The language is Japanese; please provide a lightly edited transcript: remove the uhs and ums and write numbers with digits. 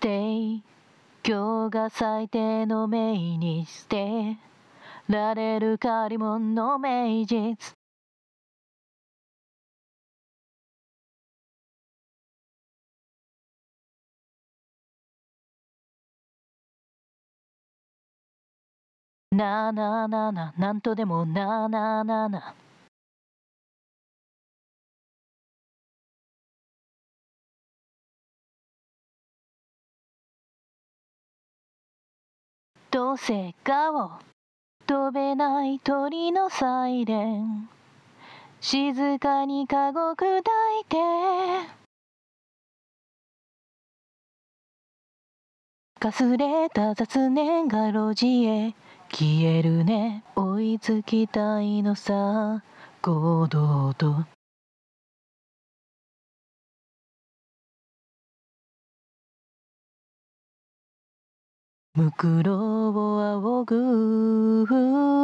Stay 今日が最低の命にしてられる借り物の名実なあなあなあななんとでもなあなあなあなどうせ顔飛べない鳥のサイレン静かにかご砕いてかすれた雑念が路地へ消えるね追いつきたいのさ行動とむくろを仰ぐ